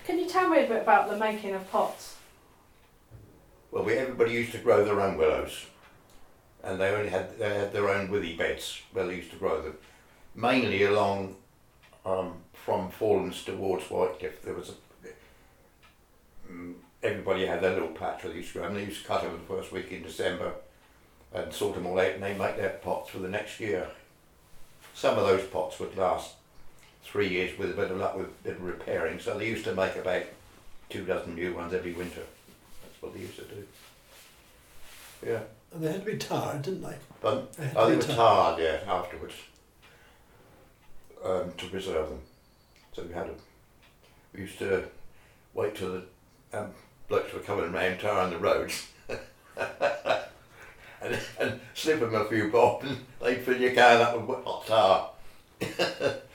Can you tell me a bit about the making of pots? Well, everybody used to grow their own willows, and they had their own withy beds where they used to grow them, mainly along from Fallens towards Whitecliff. There was everybody had their little patch where they used to grow, and they used to cut them the first week in December and sort them all out, and they make their pots for the next year. Some of those pots would last 3 years with a bit of luck, with a bit of repairing, so they used to make about 2 dozen new ones every winter. That's what they used to do. Yeah. And they had to be tarred, didn't they? But they were tarred, yeah, afterwards, to preserve them. So we used to wait till the blokes were coming around tarring the roads and slip them a few bob, and they'd fill your can up with hot tar.